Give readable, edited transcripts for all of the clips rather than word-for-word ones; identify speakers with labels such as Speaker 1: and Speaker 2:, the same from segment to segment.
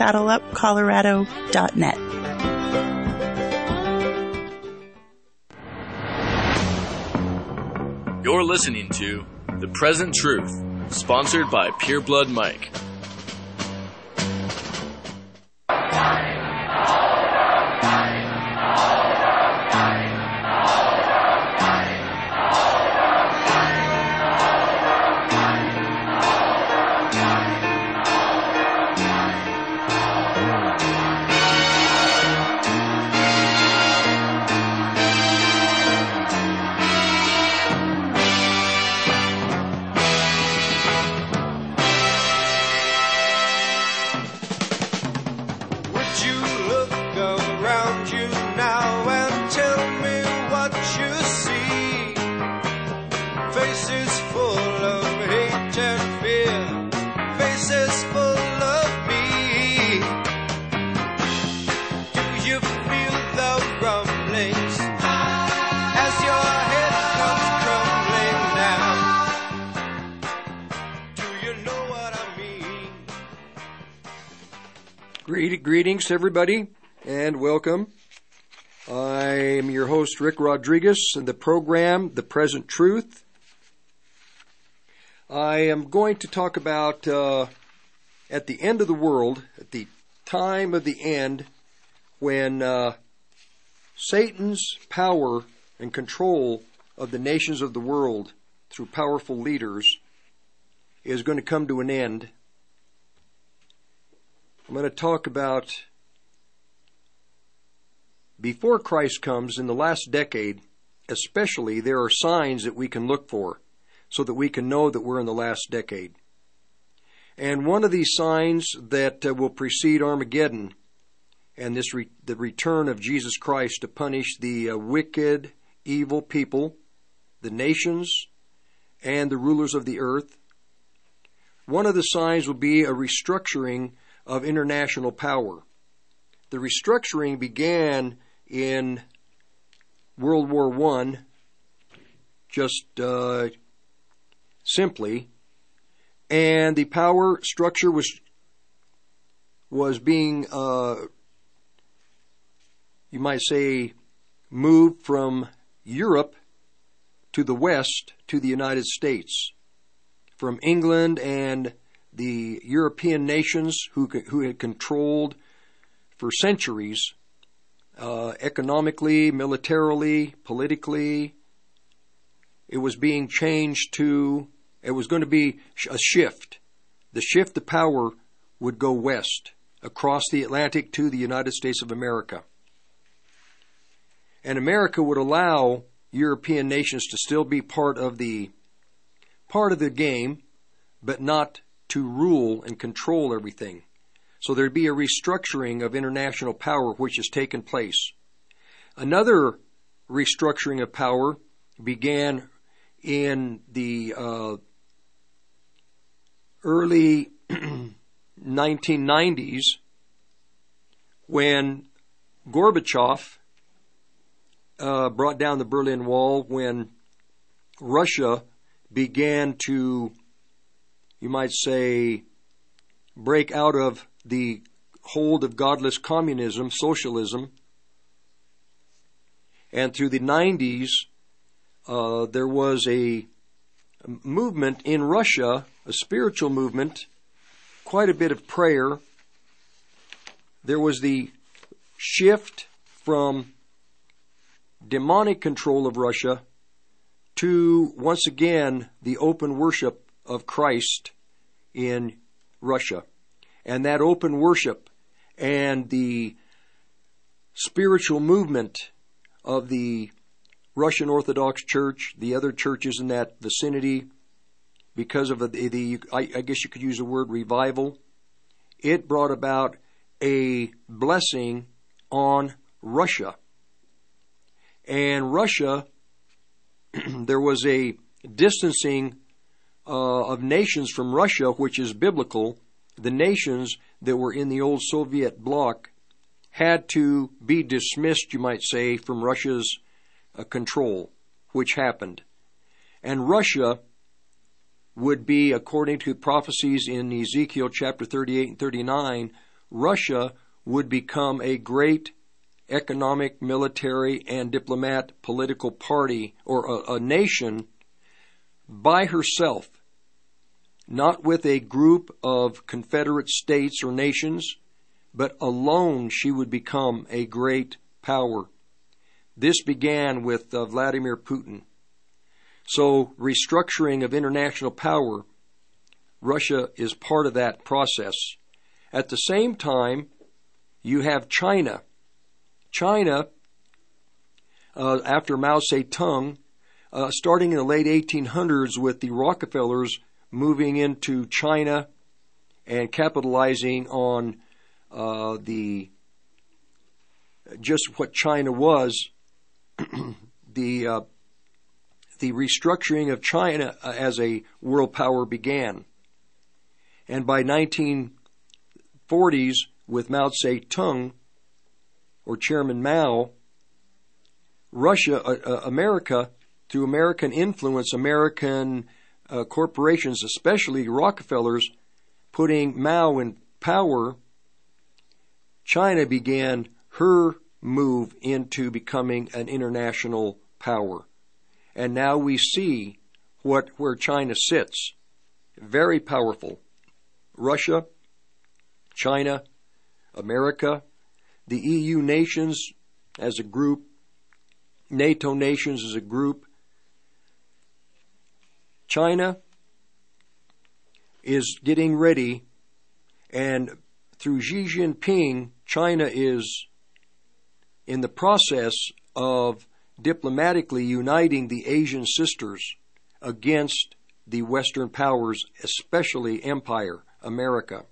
Speaker 1: saddleupcolorado.net.
Speaker 2: You're listening to The Present Truth, sponsored by Pure Blood Mike.
Speaker 3: Greetings, everybody, and welcome. I am your host, Rick Rodriguez, and the program, The Present Truth. I am going to talk about, at the end of the world, at the time of the end, when Satan's power and control of the nations of the world through powerful leaders is going to come to an end. I'm going to talk about before Christ comes in the last decade, especially, there are signs that we can look for so that we can know that we're in the last decade. And one of these signs that will precede Armageddon and the return of Jesus Christ to punish the wicked, evil people, the nations, and the rulers of the earth, one of the signs will be a restructuring of international power. The restructuring began in World War I, just simply, and the power structure was being, you might say, moved from Europe to the West to the United States, from England and the European nations who had controlled for centuries, economically, militarily, politically. It was being changed to, it was going to be a shift. The shift of power would go west, across the Atlantic to the United States of America. And America would allow European nations to still be part of the game, but not to rule and control everything. So there'd be a restructuring of international power which has taken place. Another restructuring of power began in the early 1990s when Gorbachev brought down the Berlin Wall, when Russia began to, you might say, break out of the hold of godless communism, socialism. And through the 90s, there was a movement in Russia, a spiritual movement, quite a bit of prayer. There was the shift from demonic control of Russia to, once again, the open worship of Christ in Russia. And that open worship and the spiritual movement of the Russian Orthodox Church, the other churches in that vicinity, because of I guess you could use the word revival, it brought about a blessing on Russia. And Russia, there was a distancing of nations from Russia, which is biblical. The nations that were in the old Soviet bloc had to be dismissed, you might say, from Russia's control, which happened. And Russia would be, according to prophecies in Ezekiel chapter 38 and 39, Russia would become a great economic, military, and diplomat political party, or a nation by herself, not with a group of confederate states or nations, but alone she would become a great power. This began with Vladimir Putin. So, restructuring of international power, Russia is part of that process. At the same time, you have China. China, after Mao Zedong, starting in the late 1800s with the Rockefellers moving into China and capitalizing on just what China was, the restructuring of China as a world power began. And by 1940s, with Mao Zedong, or Chairman Mao, Russia, America, through American influence, American corporations, especially Rockefellers, putting Mao in power, China began her move into becoming an international power. And now we see where China sits. Very powerful. Russia, China, America, the EU nations as a group, NATO nations as a group. China is getting ready, and through Xi Jinping, China is in the process of diplomatically uniting the Asian sisters against the Western powers, especially Empire, America.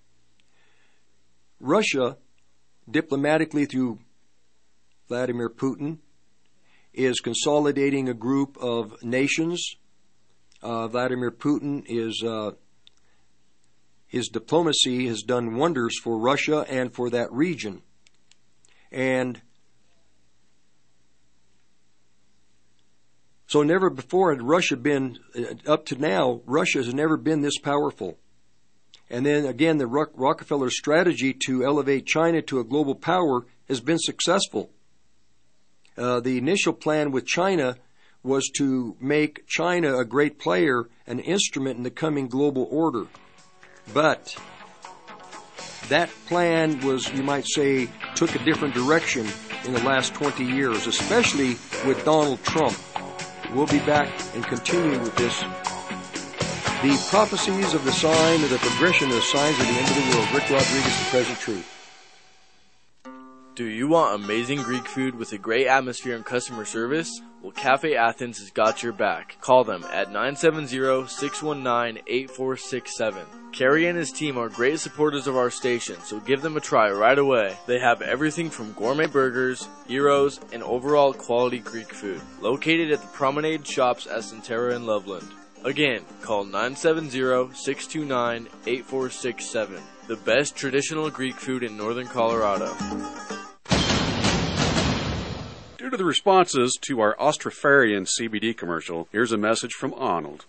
Speaker 3: Russia, diplomatically through Vladimir Putin, is consolidating a group of nations. Vladimir Putin his diplomacy has done wonders for Russia and for that region. And so never before had Russia been, up to now, Russia has never been this powerful. And then again, the Rockefeller strategy to elevate China to a global power has been successful. The initial plan with China was to make China a great player, an instrument in the coming global order. But that plan was, you might say, took a different direction in the last 20 years, especially with Donald Trump. We'll be back and continue with this. The prophecies of the sign, or the progression of the signs of the end of the world. Rick Rodriguez, The Present Truth.
Speaker 2: Do you want amazing Greek food with a great atmosphere and customer service? Well, Cafe Athens has got your back. Call them at 970-619-8467. Kerry and his team are great supporters of our station, so give them a try right away. They have everything from gourmet burgers, gyros, and overall quality Greek food. Located at the Promenade Shops at Centera in Loveland. Again, call 970-629-8467. The best traditional Greek food in northern Colorado.
Speaker 1: Due to the responses to our Austrofarian CBD commercial, here's a message from Arnold.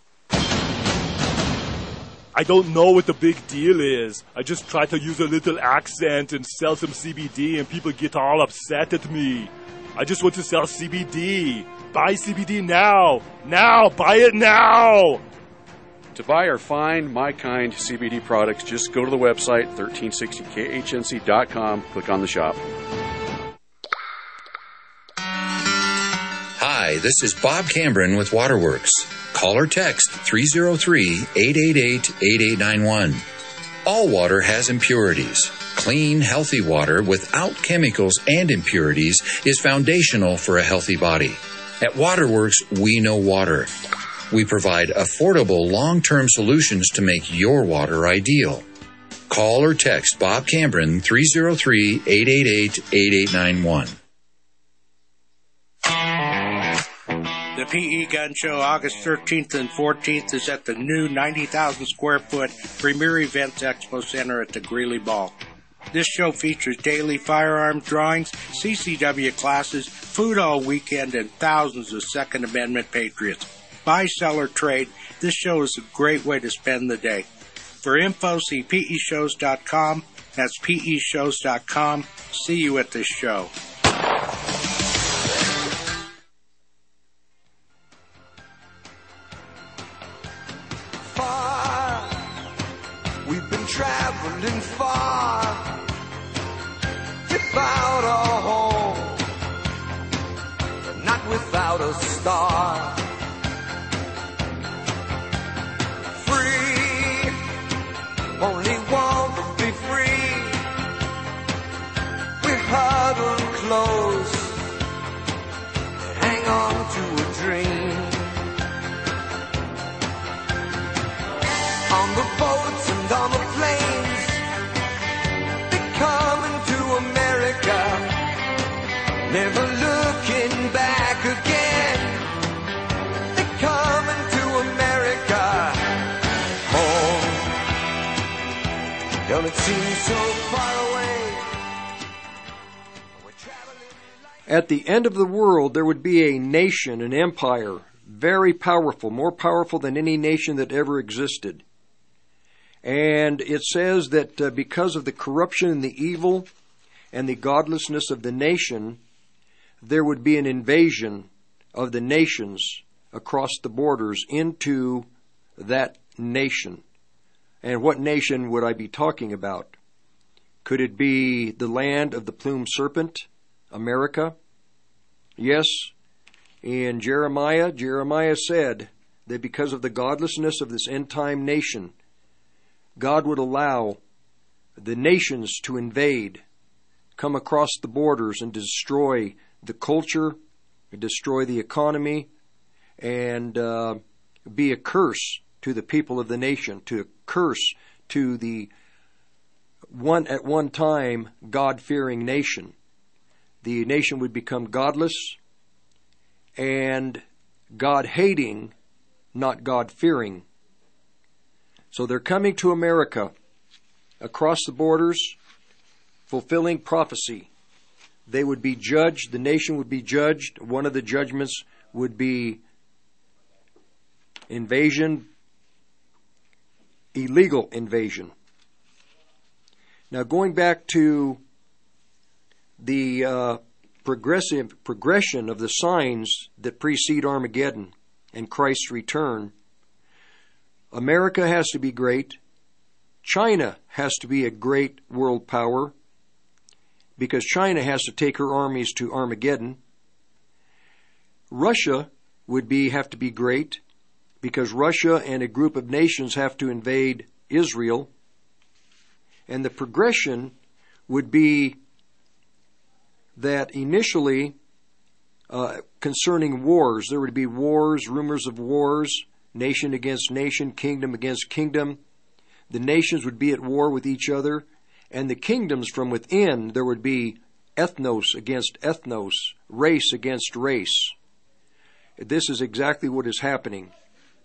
Speaker 4: I don't know what the big deal is. I just try to use a little accent and sell some CBD and people get all upset at me. I just want to sell CBD. Buy CBD now. Now. Buy it now.
Speaker 1: To buy or find My Kind CBD products, just go to the website, 1360khnc.com, click on the shop.
Speaker 5: Hi, this is Bob Cambron with Waterworks. Call or text 303-888-8891. All water has impurities. Clean, healthy water without chemicals and impurities is foundational for a healthy body. At Waterworks, we know water. We provide affordable, long-term solutions to make your water ideal. Call or text Bob Cambron 303-888-8891.
Speaker 6: The PE Gun Show, August 13th and 14th, is at the new 90,000 square foot Premier Events Expo Center at the Greeley Ball. This show features daily firearms drawings, CCW classes, food all weekend, and thousands of Second Amendment patriots. Buy, sell, or trade, this show is a great way to spend the day. For info, see PEshows.com That's peshows.com. See you at this show.
Speaker 7: Far, we've been traveling far, without a home, not without a star. Free, only want to be free. We're huddled close, hang on to a dream. On the boats and on the planes, they're coming to America, never looking back again. They're coming to America, home. Don't it seem so far away? We're traveling.
Speaker 3: At the end of the world, there would be a nation, an empire, very powerful, more powerful than any nation that ever existed. And it says that because of the corruption and the evil and the godlessness of the nation, there would be an invasion of the nations across the borders into that nation. And what nation would I be talking about? Could it be the land of the plumed serpent, America? Yes, in Jeremiah said that because of the godlessness of this end-time nation, God would allow the nations to invade, come across the borders and destroy the culture, destroy the economy, and be a curse to the people of the nation, to a curse to the at one time God-fearing nation. The nation would become godless and God-hating, not God-fearing. So they're coming to America across the borders, fulfilling prophecy. They would be judged, the nation would be judged. One of the judgments would be invasion, illegal invasion. Now going back to the progression of the signs that precede Armageddon and Christ's return, America has to be great. China has to be a great world power because China has to take her armies to Armageddon. Russia would have to be great because Russia and a group of nations have to invade Israel. And the progression would be that initially concerning wars, there would be wars, rumors of wars, nation against nation, kingdom against kingdom. The nations would be at war with each other, and the kingdoms from within, there would be ethnos against ethnos, race against race. This is exactly what is happening.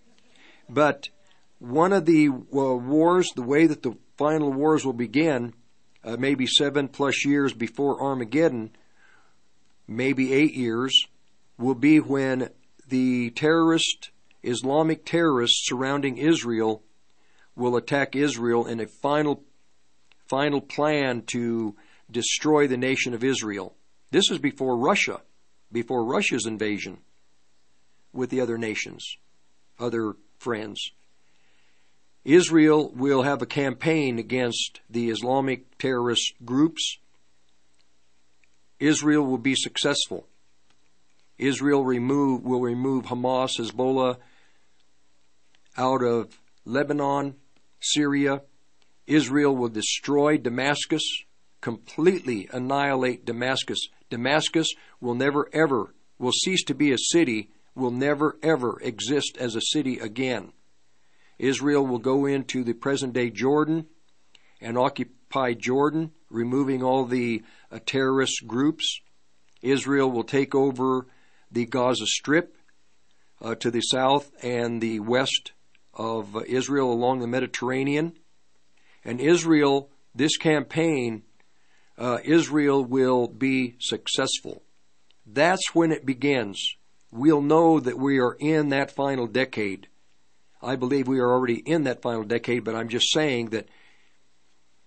Speaker 3: But one of the wars, the way that the final wars will begin, maybe 7+ years before Armageddon, maybe 8 years, will be when the Islamic terrorists surrounding Israel will attack Israel in a final plan to destroy the nation of Israel. This is before Russia's invasion with the other nations, other friends. Israel will have a campaign against the Islamic terrorist groups. Israel will be successful. Israel will remove Hamas, Hezbollah out of Lebanon, Syria. Israel will destroy Damascus, completely annihilate Damascus. Damascus will cease to be a city, will never ever exist as a city again. Israel will go into the present-day Jordan and occupy Jordan, removing all the terrorist groups. Israel will take over the Gaza Strip to the south and the west of Israel along the Mediterranean. And Israel, this campaign, Israel will be successful. That's when it begins. We'll know that we are in that final decade. I believe we are already in that final decade, but I'm just saying that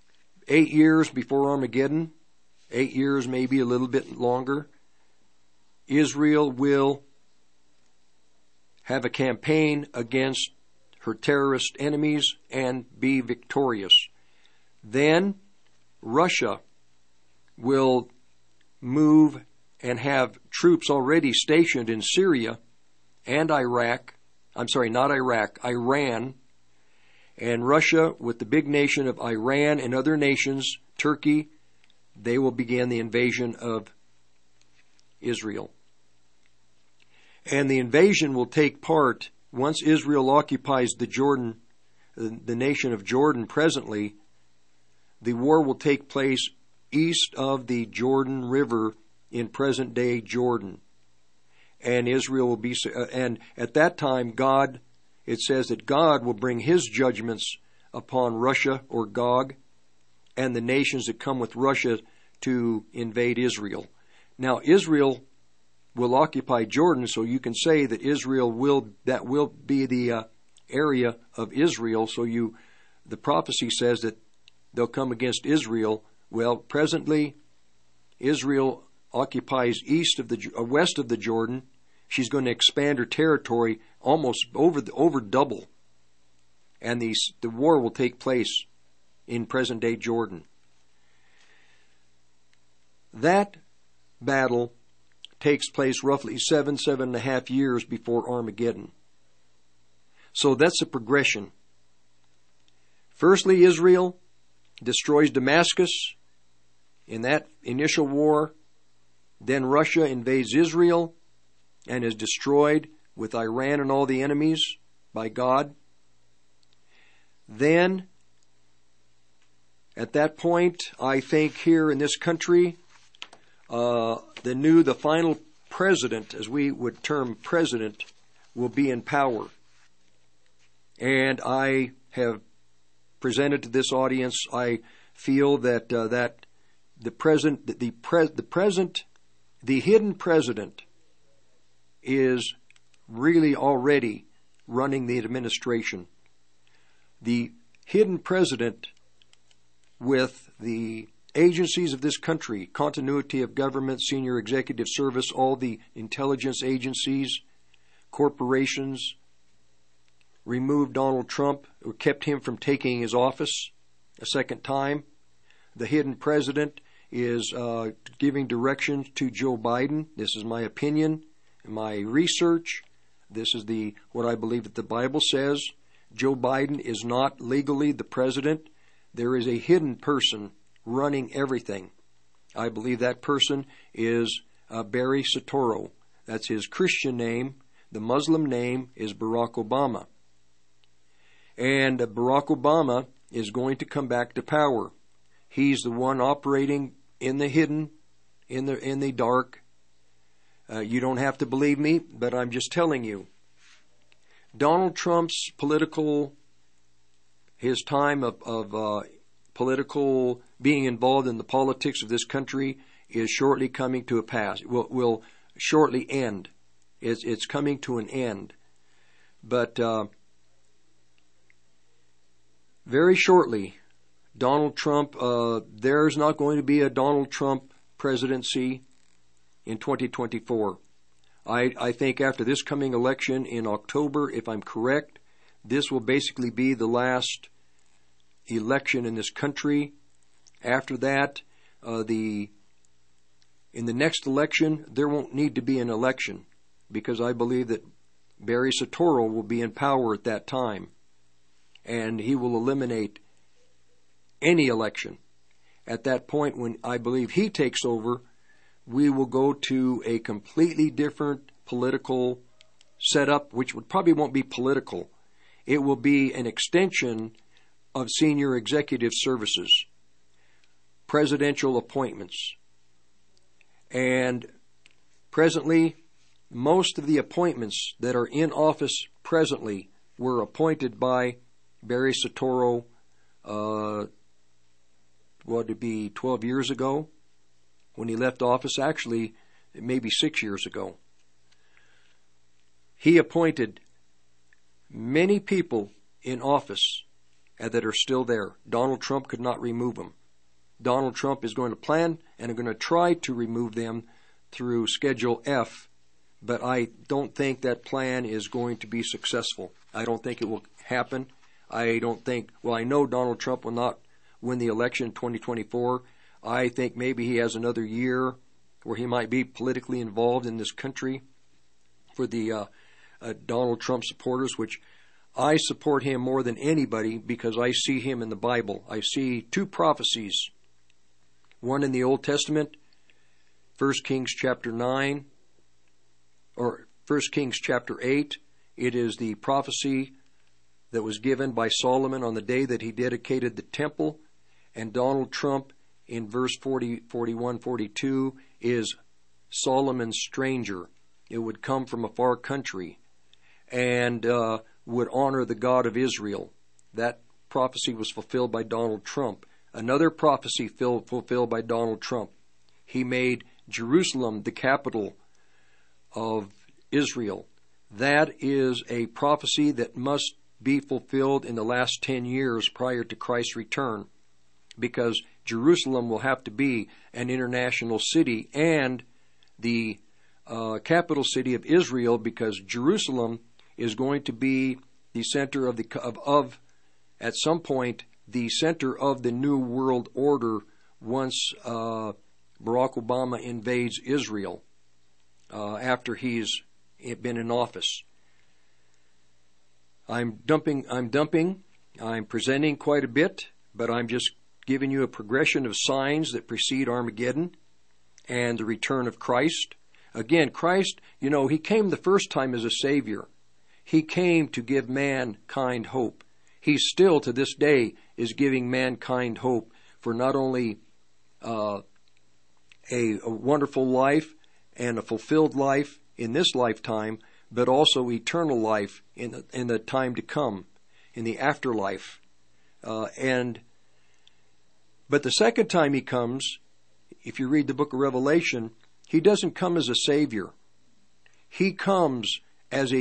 Speaker 3: 8 years before Armageddon, 8 years, maybe a little bit longer, Israel will have a campaign against her terrorist enemies and be victorious. Then Russia will move and have troops already stationed in Syria and Iraq. I'm sorry, not Iraq, Iran. And Russia, with the big nation of Iran and other nations, Turkey, they will begin the invasion of Israel. And the invasion will take part once Israel occupies the Jordan, the nation of Jordan presently. The war will take place east of the Jordan River in present-day Jordan. And Israel will be, and at that time, God, it says that God will bring His judgments upon Russia or Gog and the nations that come with Russia to invade Israel. Now, Israel will occupy Jordan, so you can say that that will be the area of Israel. So the prophecy says that they'll come against Israel. Well, presently, Israel occupies west of the Jordan. She's going to expand her territory almost over double, and the war will take place in present-day Jordan. That battle takes place roughly 7.5 years before Armageddon. So that's a progression. Firstly, Israel destroys Damascus in that initial war. Then Russia invades Israel and is destroyed with Iran and all the enemies by God. Then, at that point, I think here in this country, the final president, as we would term president, will be in power. And I have presented to this audience, I feel that the hidden president is really already running the administration. The hidden president, with the agencies of this country, continuity of government, senior executive service, all the intelligence agencies, corporations, removed Donald Trump, or kept him from taking his office a second time. The hidden president is giving directions to Joe Biden. This is my opinion, my research. This is what I believe that the Bible says. Joe Biden is not legally the president. There is a hidden person running everything. I believe that person is Barry Soetoro. That's his Christian name. The Muslim name is Barack Obama. And Barack Obama is going to come back to power. He's the one operating in the hidden, in the dark. You don't have to believe me, but I'm just telling you. Donald Trump's his time of political being involved in the politics of this country is shortly coming to a pass. It will shortly end. It's coming to an end. But very shortly, Donald Trump, there's not going to be a Donald Trump presidency in 2024. I think after this coming election in October, if I'm correct, this will basically be the last election in this country. After that, in the next election, there won't need to be an election, because I believe that Barry Soetoro will be in power at that time, and he will eliminate any election. At that point, when I believe he takes over, we will go to a completely different political setup, which probably won't be political. It will be an extension of senior executive services, presidential appointments. And presently, most of the appointments that are in office presently were appointed by Barry Soetoro, what would it be, 12 years ago? When he left office, actually, maybe 6 years ago. He appointed many people in office that are still there. Donald Trump could not remove them. Donald Trump is going to plan and are going to try to remove them through Schedule F, but I don't think that plan is going to be successful. I don't think it will happen. I know Donald Trump will not win the election in 2024. I think maybe he has another year where he might be politically involved in this country for the Donald Trump supporters, which I support him more than anybody because I see him in the Bible. I see two prophecies, one in the Old Testament, 1 Kings chapter 9, or 1 Kings chapter 8. It is the prophecy that was given by Solomon on the day that he dedicated the temple, and Donald Trump in verse 40, 41, 42 is Solomon's stranger. It would come from a far country and would honor the God of Israel. That prophecy was fulfilled by Donald Trump. Another prophecy fulfilled by Donald Trump. He made Jerusalem the capital of Israel. That is a prophecy that must be fulfilled in the last 10 years prior to Christ's return, because Jerusalem will have to be an international city and the capital city of Israel, because Jerusalem is going to be the center of at some point the center of the new world order once Barack Obama invades Israel after he's been in office. I'm presenting quite a bit, but I'm just giving you a progression of signs that precede Armageddon and the return of Christ. Again, Christ, he came the first time as a Savior. He came to give mankind hope. He still, to this day, is giving mankind hope for not only a wonderful life and a fulfilled life in this lifetime, but also eternal life in the time to come, in the afterlife. But the second time he comes, if you read the book of Revelation, he doesn't come as a Savior. He comes as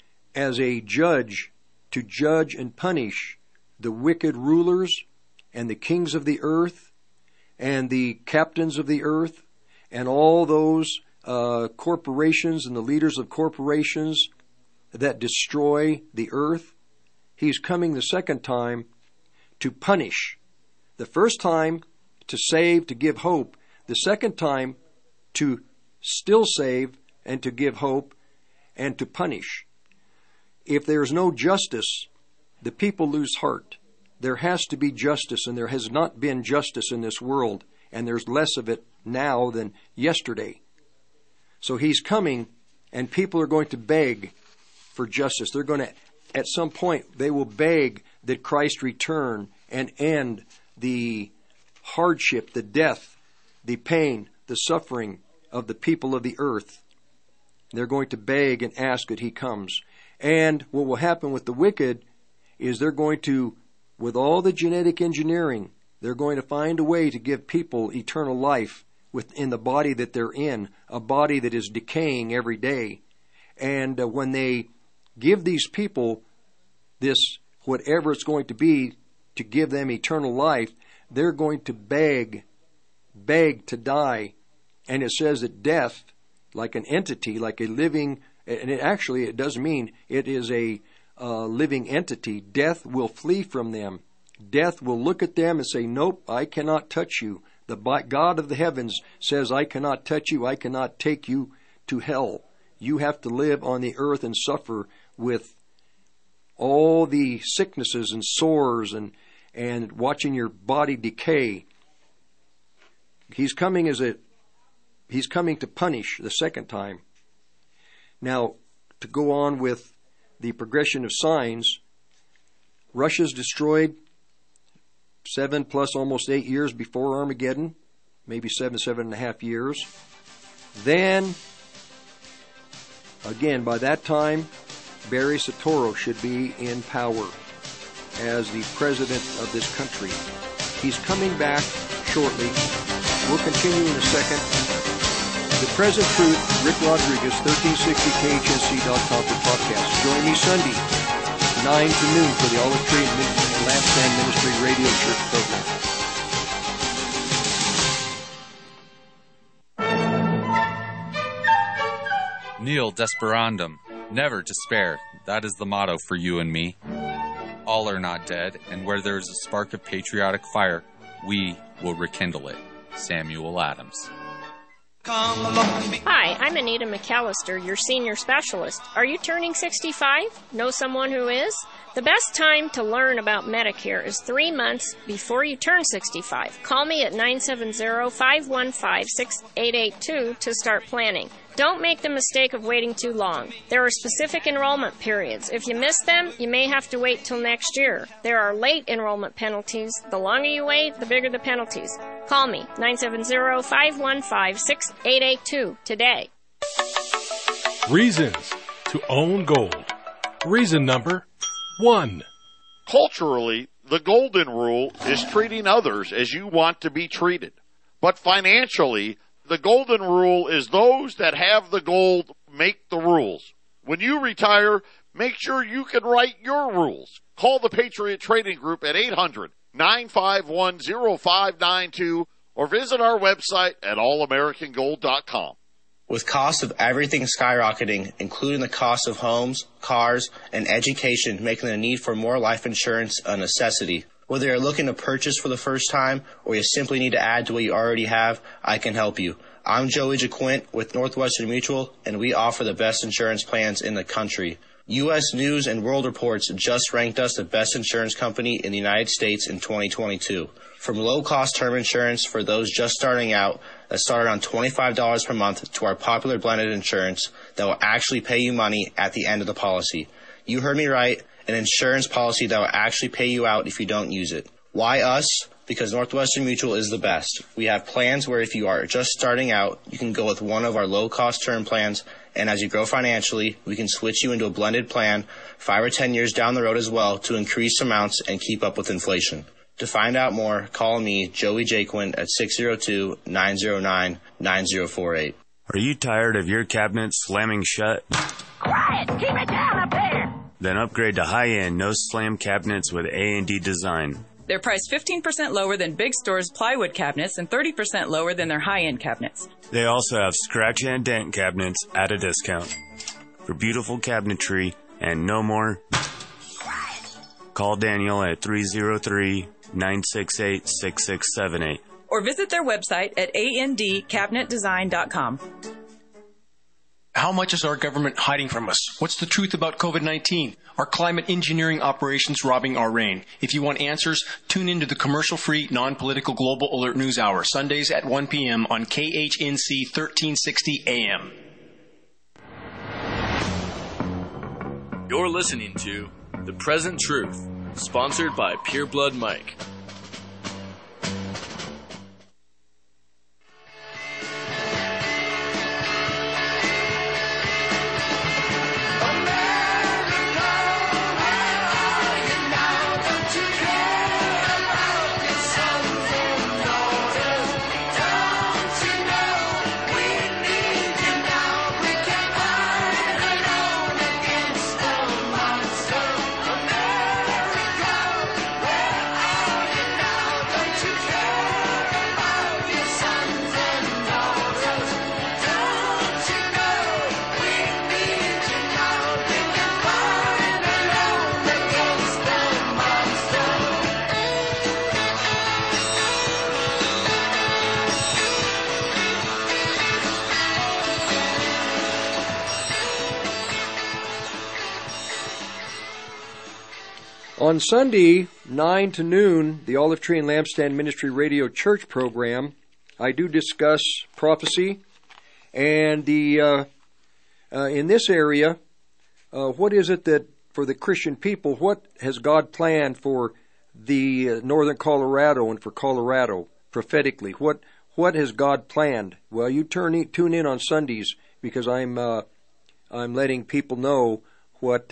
Speaker 3: a judge to judge and punish the wicked rulers and the kings of the earth and the captains of the earth and all those corporations and the leaders of corporations that destroy the earth. He's coming the second time to punish. The first time to save, to give hope. The second time to still save and to give hope and to punish. If there's no justice, the people lose heart. There has to be justice, and there has not been justice in this world, and there's less of it now than yesterday. So he's coming, and people are going to beg for justice. They're going to, at some point, they will beg that Christ return and end the hardship, the death, the pain, the suffering of the people of the earth. They're going to beg and ask that he comes. And what will happen with the wicked is they're going to, with all the genetic engineering, they're going to find a way to give people eternal life within the body that they're in, a body that is decaying every day. And when they give these people this, whatever it's going to be, to give them eternal life, they're going to beg to die. And it says that death, like an entity, like a living, and it does mean it is a living entity. Death will flee from them. Death will look at them and say, nope, I cannot touch you. The God of the heavens says, I cannot touch you. I cannot take you to hell. You have to live on the earth and suffer with all the sicknesses and sores and watching your body decay. He's coming to punish the second time. Now, to go on with the progression of signs, Russia's destroyed 7 plus almost 8 years before Armageddon, maybe 7.5 years. Then, again, by that time, Barry Soetoro should be in power as the president of this country. He's coming back shortly. We'll continue in a second. The Present Truth, Rick Rodriguez, 1360KHNC.com for podcast. Join me Sunday, 9 to noon for the Olive Tree and Lampstand Ministry Radio Church program.
Speaker 8: Nil desperandum. Never despair. That is the motto for you and me. All are not dead, and where there is a spark of patriotic fire, we will rekindle it. Samuel Adams.
Speaker 9: Hi, I'm Anita McAllister, your senior specialist. Are you turning 65? Know someone who is? The best time to learn about Medicare is 3 months before you turn 65. Call me at 970-515-6882 to start planning. Don't make the mistake of waiting too long. There are specific enrollment periods. If you miss them, you may have to wait till next year. There are late enrollment penalties. The longer you wait, the bigger the penalties. Call me, 970-515-6882 today.
Speaker 10: Reasons to own gold. Reason number 1.
Speaker 11: Culturally, the golden rule is treating others as you want to be treated. But financially, the golden rule is those that have the gold make the rules. When you retire, make sure you can write your rules. Call the Patriot Trading Group at 800-951-0592 or visit our website at allamericangold.com.
Speaker 12: With costs of everything skyrocketing, including the cost of homes, cars, and education, making the need for more life insurance a necessity. Whether you're looking to purchase for the first time or you simply need to add to what you already have, I can help you. I'm Joey JaQuint with Northwestern Mutual, and we offer the best insurance plans in the country. U.S. News and World Reports just ranked us the best insurance company in the United States in 2022. From low-cost term insurance for those just starting out that start around $25 per month to our popular blended insurance that will actually pay you money at the end of the policy. You heard me right. An insurance policy that will actually pay you out if you don't use it. Why us? Because Northwestern Mutual is the best. We have plans where if you are just starting out, you can go with one of our low-cost term plans, and as you grow financially, we can switch you into a blended plan 5 or 10 years down the road as well to increase amounts and keep up with inflation. To find out more, call me, Joey JaQuint, at 602-909-9048.
Speaker 13: Are you tired of your cabinet slamming shut?
Speaker 14: Quiet! Keep it down up there!
Speaker 13: Then upgrade to high-end no-slam cabinets with A&D Design.
Speaker 15: They're priced 15% lower than Big Store's plywood cabinets and 30% lower than their high-end cabinets.
Speaker 13: They also have scratch and dent cabinets at a discount. For beautiful cabinetry and no more, call Daniel at 303-968-6678.
Speaker 15: Or visit their website at andcabinetdesign.com.
Speaker 16: How much is our government hiding from us? What's the truth about COVID-19? Are climate engineering operations robbing our rain? If you want answers, tune into the commercial-free, non-political Global Alert News Hour, Sundays at 1 p.m. on KHNC 1360 AM.
Speaker 2: You're listening to The Present Truth, sponsored by Pure Blood Mike.
Speaker 3: On Sunday, 9 to noon, the Olive Tree and Lampstand Ministry Radio Church program, I do discuss prophecy and the in this area, what is it that for the Christian people, what has God planned for the northern Colorado and for Colorado prophetically? What has God planned? Well, you tune in on Sundays because I'm letting people know what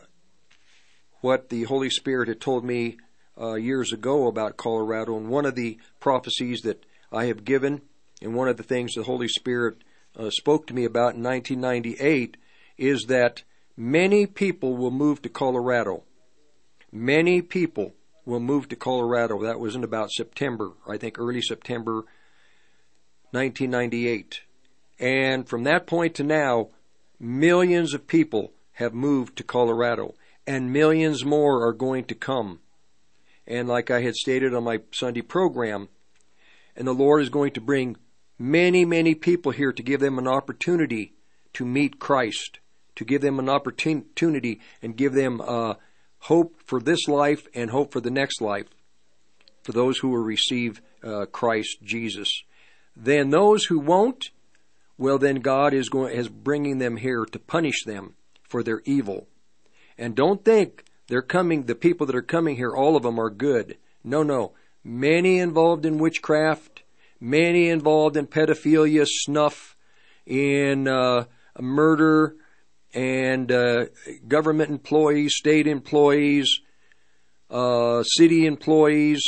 Speaker 3: the Holy Spirit had told me years ago about Colorado. And one of the prophecies that I have given, and one of the things the Holy Spirit spoke to me about in 1998, is that many people will move to Colorado. Many people will move to Colorado. That was in about September, I think early September 1998. And from that point to now, millions of people have moved to Colorado, and millions more are going to come. And like I had stated on my Sunday program, and the Lord is going to bring many, many people here to give them an opportunity to meet Christ, to give them an opportunity and give them hope for this life and hope for the next life, for those who will receive Christ Jesus. Then those who won't, well, then God is bringing them here to punish them for their evil. And don't think they're coming, the people that are coming here, all of them are good. No. Many involved in witchcraft, many involved in pedophilia, snuff, in murder, and government employees, state employees, city employees,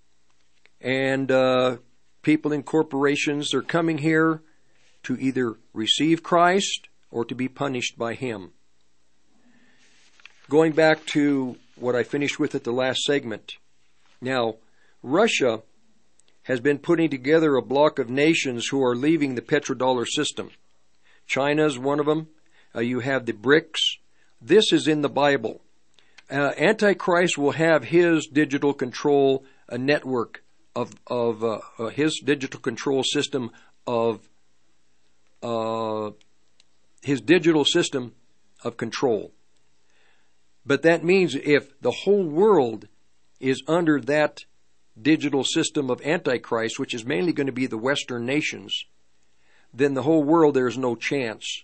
Speaker 3: and people in corporations. They're coming here to either receive Christ or to be punished by Him. Going back to what I finished with at the last segment. Now, Russia has been putting together a block of nations who are leaving the petrodollar system. China is one of them. You have the BRICS. This is in the Bible. Antichrist will have his digital control network of his digital control system of his digital system of control. But that means if the whole world is under that digital system of Antichrist, which is mainly going to be the Western nations, then the whole world, there's no chance.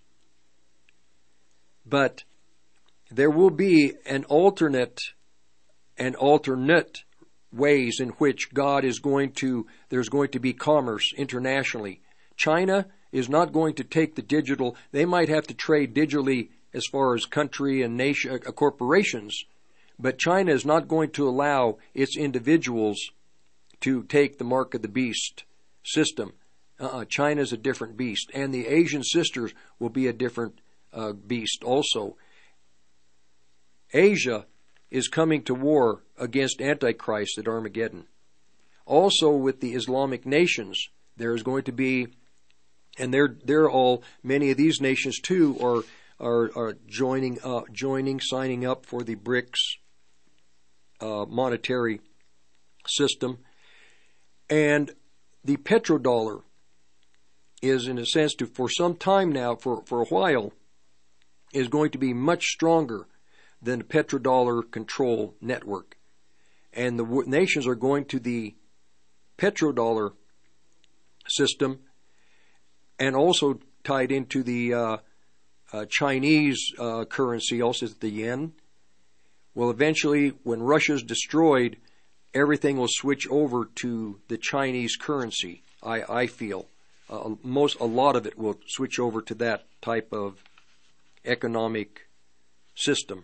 Speaker 3: But there will be an alternate ways in which God is there's going to be commerce internationally. China is not going to take the digital. They might have to trade digitally as far as country and nation, corporations, but China is not going to allow its individuals to take the mark of the beast system. China is a different beast, and the Asian sisters will be a different beast also. Asia is coming to war against Antichrist at Armageddon. Also with the Islamic nations, there is going to be, and they're all, many of these nations too are joining, signing up for the BRICS monetary system. And the petrodollar is, in a sense, for some time now, for a while, is going to be much stronger than the petrodollar control network. And the nations are going to the petrodollar system, and also tied into the Chinese currency, also the yen. Well, eventually, when Russia's destroyed, everything will switch over to the Chinese currency. I feel a lot of it will switch over to that type of economic system.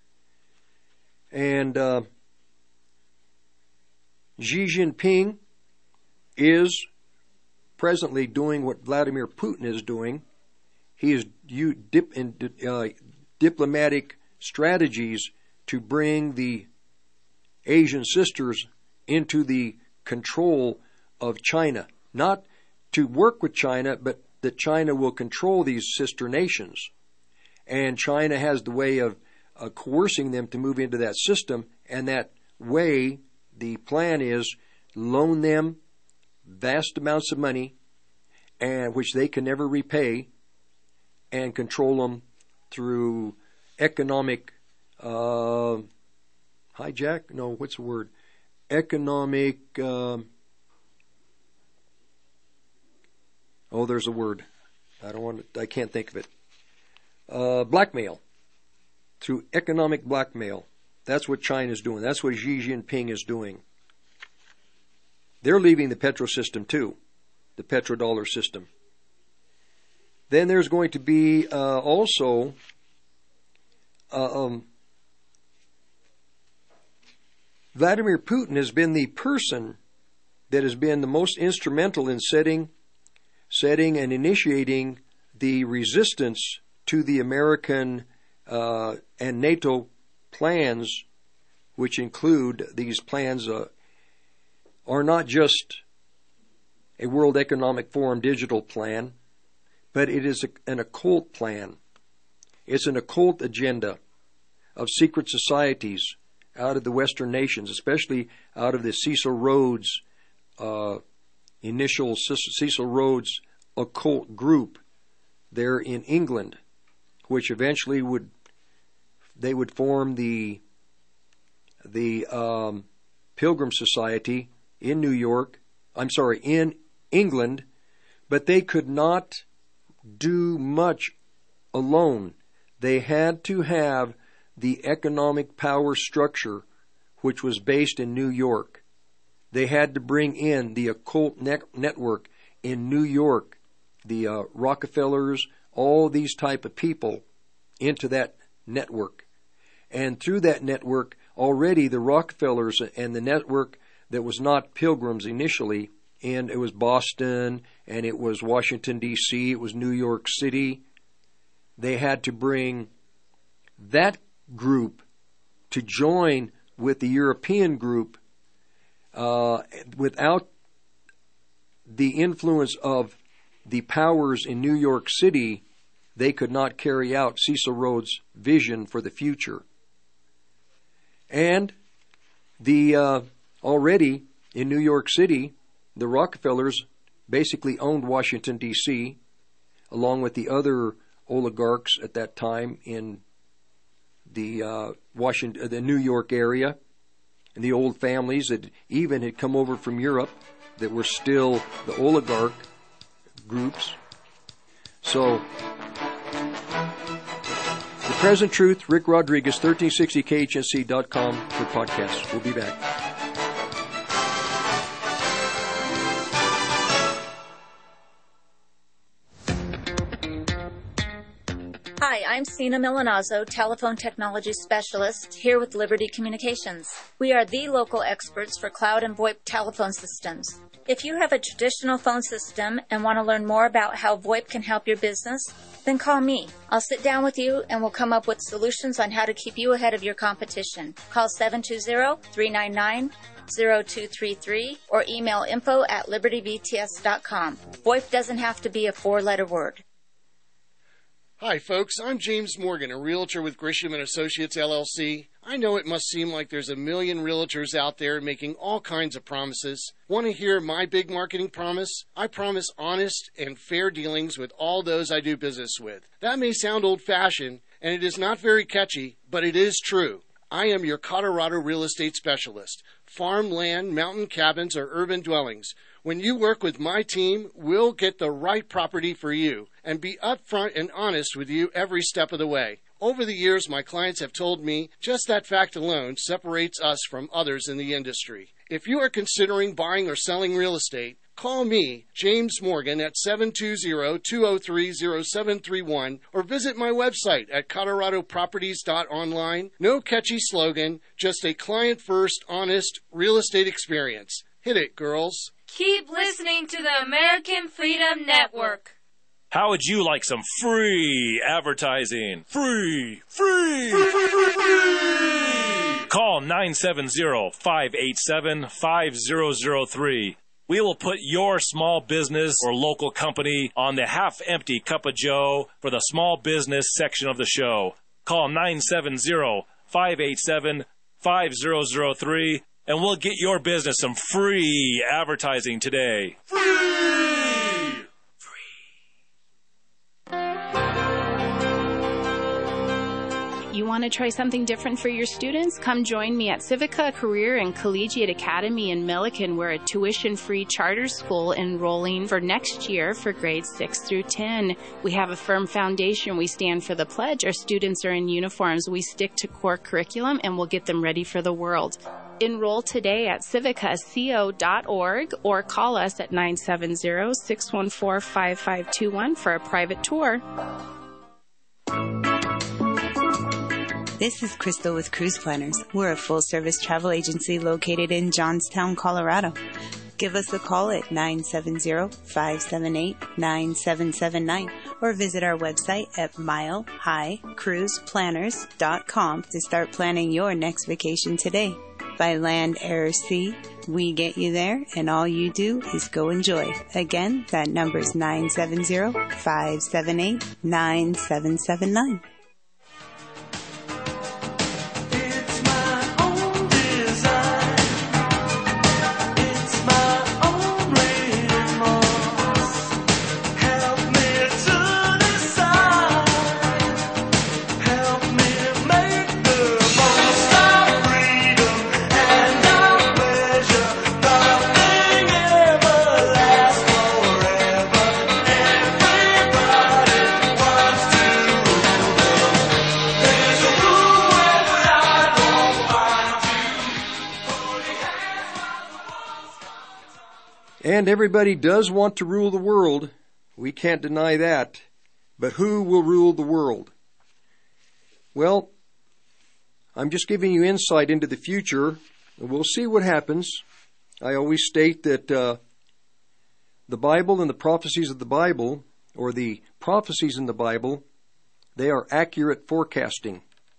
Speaker 3: And Xi Jinping is presently doing what Vladimir Putin is doing. He is diplomatic strategies to bring the Asian sisters into the control of China. Not to work with China, but that China will control these sister nations. And China has the way of coercing them to move into that system, and that way, the plan is loan them vast amounts of money, and which they can never repay, and control them through economic hijack? No, what's the word? Economic. There's a word. I can't think of it. Blackmail. Through economic blackmail. That's what China's doing. That's what Xi Jinping is doing. They're leaving the petro system too, the petrodollar system. Then there's going to be also Vladimir Putin has been the person that has been the most instrumental in setting and initiating the resistance to the American and NATO plans, which include these plans are not just a World Economic Forum digital plan, but it is an occult plan. It's an occult agenda of secret societies out of the Western nations, especially out of the Cecil Rhodes, initial Cecil Rhodes occult group there in England, which eventually would form the Pilgrim Society in in England, but they could not do much alone. They had to have the economic power structure, which was based in New York. They had to bring in the occult network in New York, the Rockefellers, all these type of people into that network. And through that network, already the Rockefellers and the network that was not Pilgrims initially, and it was Boston, and it was Washington, D.C., it was New York City. They had to bring that group to join with the European group. Without the influence of the powers in New York City, they could not carry out Cecil Rhodes' vision for the future. And already in New York City, the Rockefellers basically owned Washington, D.C., along with the other oligarchs at that time in the New York area, and the old families that even had come over from Europe that were still the oligarch groups. So, The Present Truth, Rick Rodriguez, 1360KHNC.com for podcasts. We'll be back.
Speaker 17: Hi, I'm Sina Milanazzo, Telephone Technology Specialist, here with Liberty Communications. We are the local experts for cloud and VoIP telephone systems. If you have a traditional phone system and want to learn more about how VoIP can help your business, then call me. I'll sit down with you and we'll come up with solutions on how to keep you ahead of your competition. Call 720-399-0233 or email info@libertyvts.com. VoIP doesn't have to be a 4-letter word.
Speaker 18: Hi, folks. I'm James Morgan, a realtor with Grisham & Associates, LLC. I know it must seem like there's a million realtors out there making all kinds of promises. Want to hear my big marketing promise? I promise honest and fair dealings with all those I do business with. That may sound old-fashioned, and it is not very catchy, but it is true. I am your Colorado real estate specialist. Farm, land, mountain cabins, or urban dwellings. When you work with my team, we'll get the right property for you and be upfront and honest with you every step of the way. Over the years, my clients have told me just that fact alone separates us from others in the industry. If you are considering buying or selling real estate, call me, James Morgan, at 720-203-0731 or visit my website at coloradoproperties.online. No catchy slogan, just a client-first, honest real estate experience. Hit it, girls.
Speaker 19: Keep listening to the American Freedom Network.
Speaker 20: How would you like some free advertising? Free! Call 970-587-5003. We will put your small business or local company on the half-empty cup of joe for the small business section of the show. Call 970-587-5003 and we'll get your business some free advertising today.
Speaker 21: You want to try something different for your students? Come join me at Civica Career and Collegiate Academy in Milliken. We're a tuition-free charter school enrolling for next year for grades 6 through 10. We have a firm foundation. We stand for the pledge. Our students are in uniforms. We stick to core curriculum, and we'll get them ready for the world. Enroll today at civicaco.org or call us at 970-614-5521 for a private tour.
Speaker 22: This is Crystal with Cruise Planners. We're a full-service travel agency located in Johnstown, Colorado. Give us a call at 970-578-9779 or visit our website at milehighcruiseplanners.com to start planning your next vacation today. By land, air, or sea, we get you there, and all you do is go enjoy. Again, that number is 970-578-9779.
Speaker 3: And everybody does want to rule the world. We can't deny that. But who will rule the world? Well, I'm just giving you insight into the future, and we'll see what happens. I always state that the Bible and the prophecies of the Bible, or the prophecies in the Bible, they are accurate forecasting.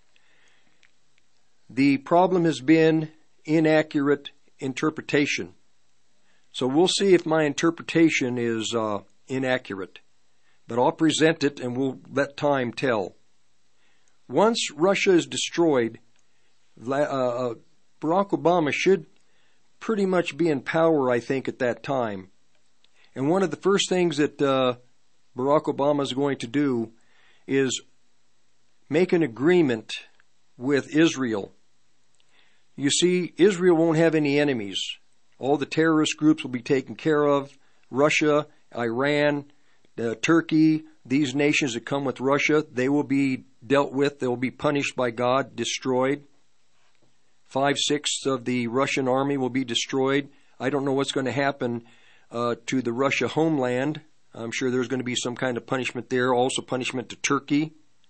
Speaker 3: The problem has been inaccurate interpretation. So we'll see if my interpretation is inaccurate. But I'll present it and we'll let time tell. Once Russia is destroyed, Barack Obama should pretty much be in power, I think, at that time. And one of the first things that Barack Obama is going to do is make an agreement with Israel. You see, Israel won't have any enemies. All the terrorist groups will be taken care of. Russia, Iran, Turkey, these nations that come with Russia, they will be dealt with. They will be punished by God, destroyed. 5/6 of the Russian army will be destroyed. I don't know what's going to happen to the Russia homeland. I'm sure there's going to be some kind of punishment there, also punishment to Turkey.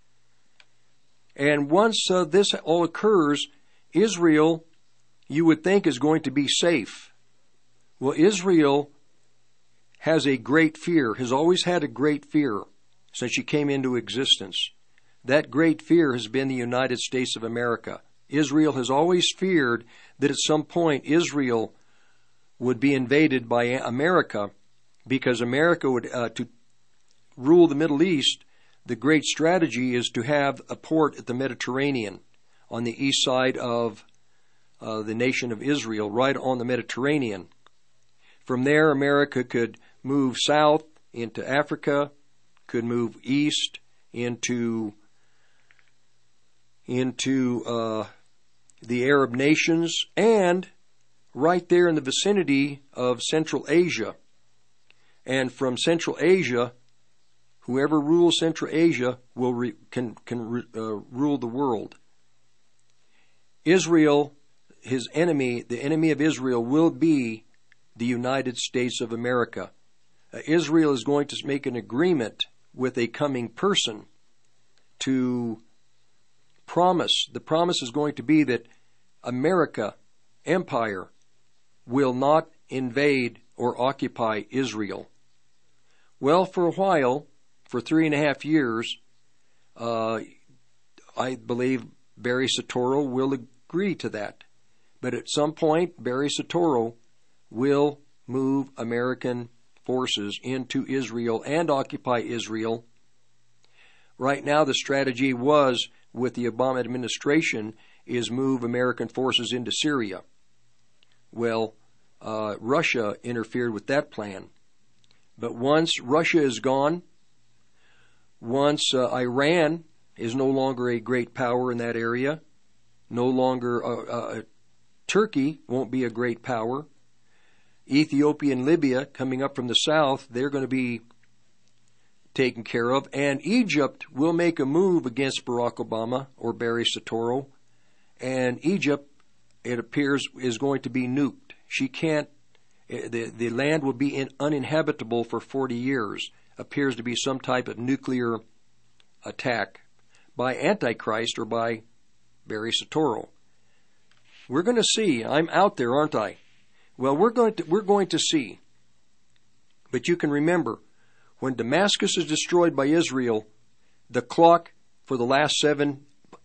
Speaker 3: And once this all occurs, Israel, you would think, is going to be safe. Well, Israel has a great fear, has always had a great fear since she came into existence. That great fear has been the United States of America. Israel has always feared that at some point Israel would be invaded by America, because America would, to rule the Middle East, the great strategy is to have a port at the Mediterranean on the east side of the nation of Israel, right on the Mediterranean. From there, America could move south into Africa, could move east into the Arab nations, and right there in the vicinity of Central Asia. And from Central Asia, whoever rules Central Asia can rule the world. Israel, his enemy, the enemy of Israel, will be the United States of America. Israel is going to make an agreement with a coming person to promise. The promise is going to be that America, empire, will not invade or occupy Israel. Well, for a while, for 3.5 years, I believe Barry Soetoro will agree to that. But at some point, Barry Soetoro will move American forces into Israel and occupy Israel. Right now, the strategy was, with the Obama administration, is move American forces into Syria. Well, Russia interfered with that plan. But once Russia is gone, once Iran is no longer a great power in that area, no longer Turkey won't be a great power, Ethiopia and Libya coming up from the south, they're going to be taken care of, and Egypt will make a move against Barack Obama or Barry Soetoro, and Egypt, it appears, is going to be nuked. She can't, the land will be uninhabitable for 40 years. Appears to be some type of nuclear attack by Antichrist or by Barry Soetoro. We're going to see. I'm out there, aren't I? Well, we're going to see. But you can remember, when Damascus is destroyed by Israel, the clock for the last 7,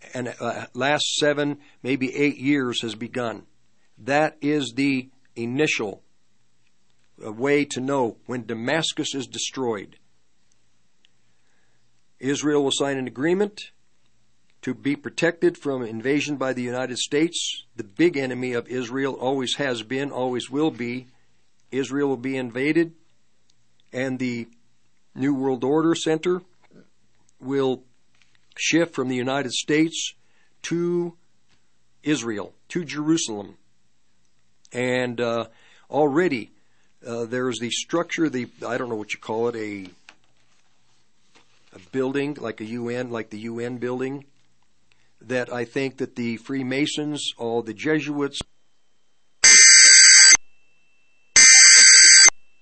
Speaker 3: maybe 8 years has begun. That is the initial way to know when Damascus is destroyed. Israel will sign an agreement to be protected from invasion by the United States. The big enemy of Israel always has been, always will be. Israel will be invaded, and the New World Order Center will shift from the United States to Israel, to Jerusalem. And already there's the structure, I don't know what you call it, a building like a UN, like the UN building, that I think that the Freemasons, all the Jesuits,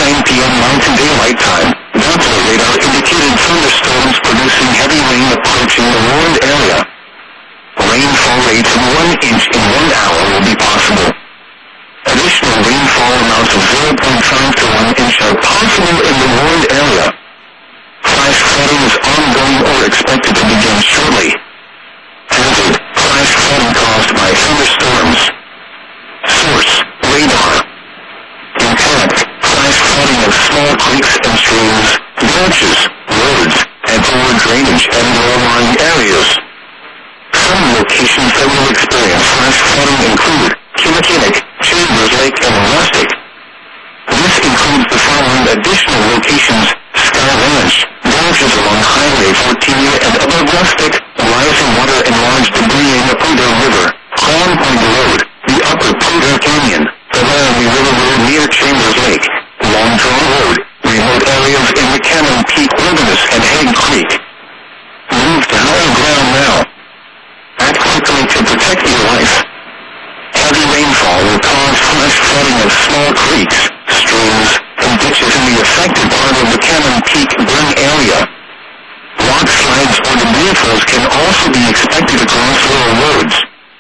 Speaker 1: 9 p.m. Mountain Daylight Time, Doppler radar indicated thunderstorms producing heavy rain approaching the warned area. Rainfall rates of 1 inch in 1 hour will be possible. Additional rainfall amounts of 0.5 to 1 inch are possible in the warned area. Flash flooding is ongoing or expected to begin shortly. Hazard: flash flooding caused by thunderstorms. Source: radar. Impact: flash flooding of small creeks and streams, branches, roads, and poor drainage and low-lying areas. Some locations that will experience flash flooding include Kinnickinnick, Chambers Lake, and Rustic. This includes the following additional locations: Sky Ranch, villages along Highway 14 and above Rustic, rising water and large debris in the Poudre River, Clown Point Road, the Upper Poudre Canyon, the Laramie River Road near Chambers Lake, Long Draw Road, remote areas in the Cannon Peak Wilderness and Hague Creek. Move to higher ground now. Act quickly to protect your life. Heavy rainfall will cause flash flooding of small creeks, streams, and ditches in the affected part of the Cannon Peak Burn area. Rock slides or debris flows can also be expected across rural roads.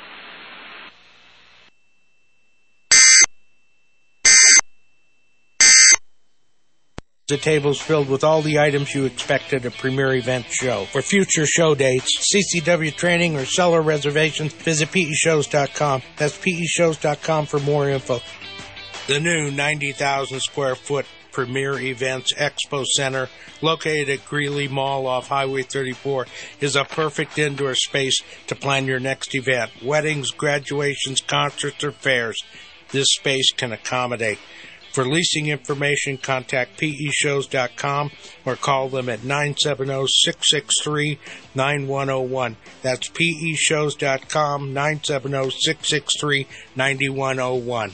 Speaker 6: The table's filled with all the items you expect at a premier event show. For future show dates, CCW training, or seller reservations, visit PEShows.com. That's PEShows.com for more info. The new 90,000 square foot Premier Events Expo Center, located at Greeley Mall off Highway 34, is a perfect indoor space to plan your next event. Weddings, graduations, concerts, or fairs. This space can accommodate. For leasing information, contact PEShows.com or call them at 970-663-9101. That's PEShows.com, 970-663-9101.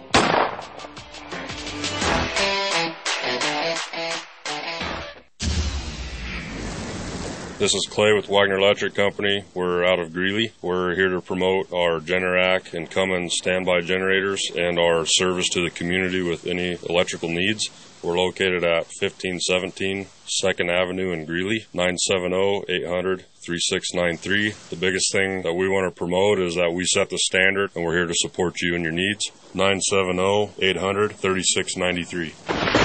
Speaker 4: This is Clay with Wagner Electric Company. We're out of Greeley. We're here to promote our Generac and Cummins standby generators and our service to the community with any electrical needs. We're located at 1517 2nd Avenue in Greeley, 970-800-3693. The biggest thing that we want to promote is that we set the standard, and we're here to support you and your needs. 970-800-3693.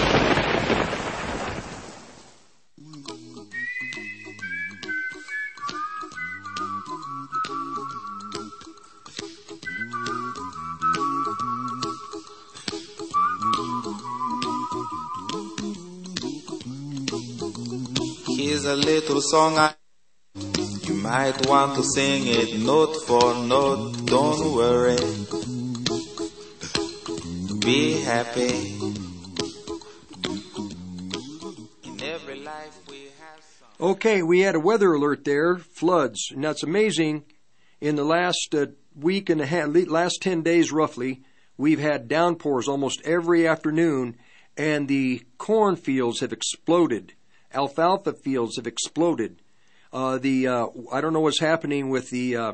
Speaker 23: Here's a little song you might want to sing it note for note. Don't worry, be happy. In every life we have some.
Speaker 3: Okay, we had a weather alert there, floods. And that's amazing. In the last week and a half, last 10 days roughly, we've had downpours almost every afternoon, and the cornfields have exploded. Alfalfa fields have exploded. I don't know what's happening with the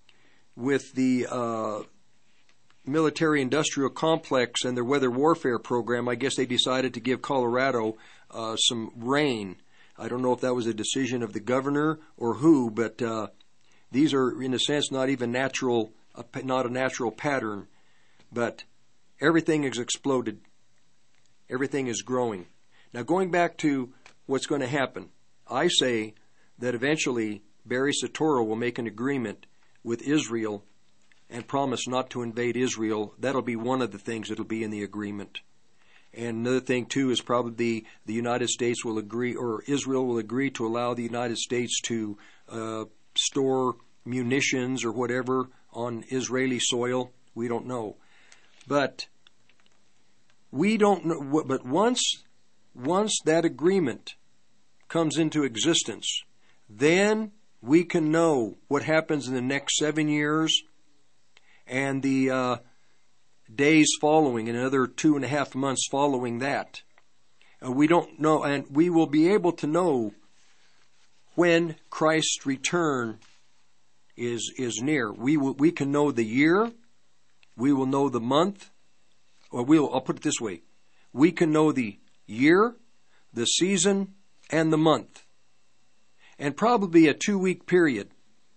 Speaker 3: military-industrial complex and their weather warfare program. I guess they decided to give Colorado some rain. I don't know if that was a decision of the governor or who, but these are, in a sense, not even natural, not a natural pattern. But everything has exploded. Everything is growing. Now, going back to what's going to happen, I say that eventually Barry Soetoro will make an agreement with Israel and promise not to invade Israel. That'll be one of the things that'll be in the agreement. And another thing, too, is probably the United States will agree, or Israel will agree to allow the United States to store munitions or whatever on Israeli soil. We don't know. But we don't know. But once that agreement comes into existence, then we can know what happens in the next 7 years and the days following, and another 2.5 months following that. We don't know, and we will be able to know when Christ's return is near. We can know the year, we will know the month, or I'll put it this way, we can know the year, the season, and the month. And probably a 2-week period.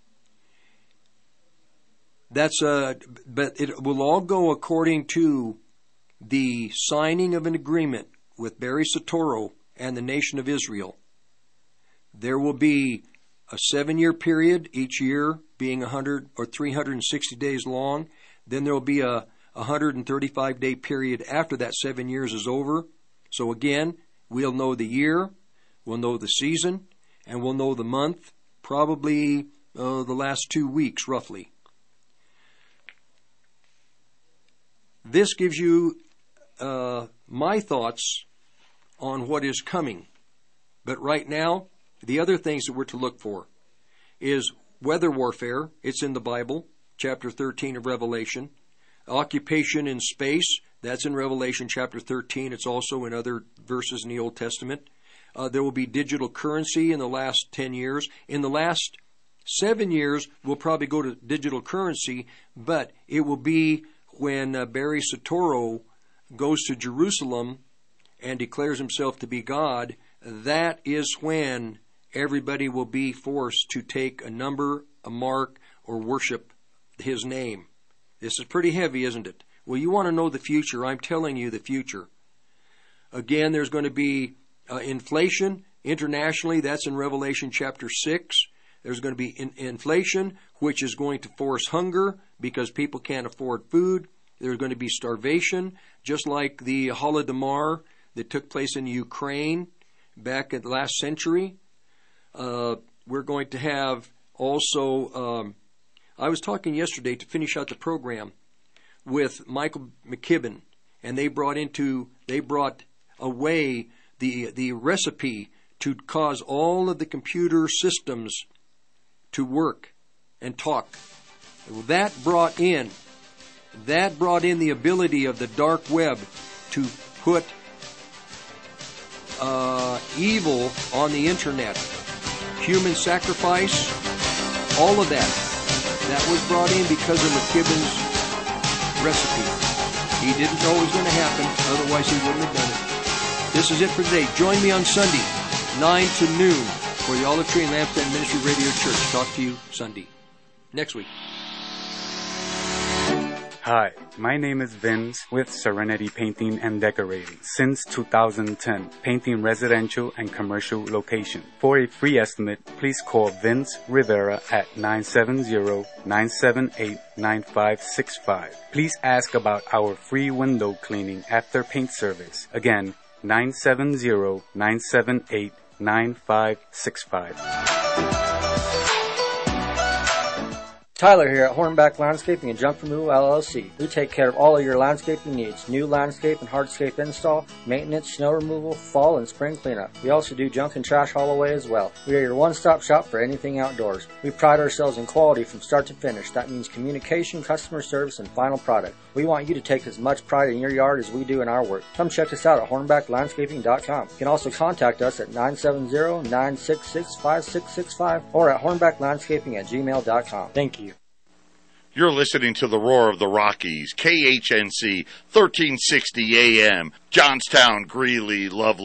Speaker 3: But it will all go according to the signing of an agreement with Barry Soetoro and the nation of Israel. There will be a 7-year period, each year being 100 or 360 days long. Then there will be a 135-day period after that 7 years is over. So again, we'll know the year, we'll know the season, and we'll know the month, probably the last 2 weeks, roughly. This gives you my thoughts on what is coming. But right now, the other things that we're to look for is weather warfare. It's in the Bible, chapter 13 of Revelation. Occupation in space, that's in Revelation chapter 13. It's also in other verses in the Old Testament. There will be digital currency in the last 10 years. In the last 7 years, we'll probably go to digital currency, but it will be when Barry Soetoro goes to Jerusalem and declares himself to be God. That is when everybody will be forced to take a number, a mark, or worship his name. This is pretty heavy, isn't it? Well, you want to know the future. I'm telling you the future. Again, there's going to be inflation internationally. That's in Revelation chapter 6. There's going to be inflation, which is going to force hunger because people can't afford food. There's going to be starvation, just like the Holodomor that took place in Ukraine back in the last century. We're going to have also, I was talking yesterday to finish out the program with Michael McKibben, and they brought away the recipe to cause all of the computer systems to work and talk. That brought in the ability of the dark web to put evil on the internet. Human sacrifice, all of that was brought in because of McKibben's recipe. He didn't know it was going to happen, otherwise he wouldn't have done it. This is it for today. Join me on Sunday, 9 to noon, for the Olive Tree and Lampstand Ministry Radio Church. Talk to you Sunday. Next week.
Speaker 5: Hi, my name is Vince with Serenity Painting and Decorating. Since 2010, painting residential and commercial locations. For a free estimate, please call Vince Rivera at 970-978-9565. Please ask about our free window cleaning after paint service. Again, 970-978-9565.
Speaker 7: Tyler here at Hornback Landscaping and Junk Removal LLC. We take care of all of your landscaping needs. New landscape and hardscape install, maintenance, snow removal, fall and spring cleanup. We also do junk and trash haul away as well. We are your one-stop shop for anything outdoors. We pride ourselves in quality from start to finish. That means communication, customer service, and final product. We want you to take as much pride in your yard as we do in our work. Come check us out at hornbacklandscaping.com. You can also contact us at 970-966-5665 or at hornbacklandscaping@gmail.com. Thank you.
Speaker 11: You're listening to the Roar of the Rockies, KHNC, 1360 AM, Johnstown, Greeley, Loveland.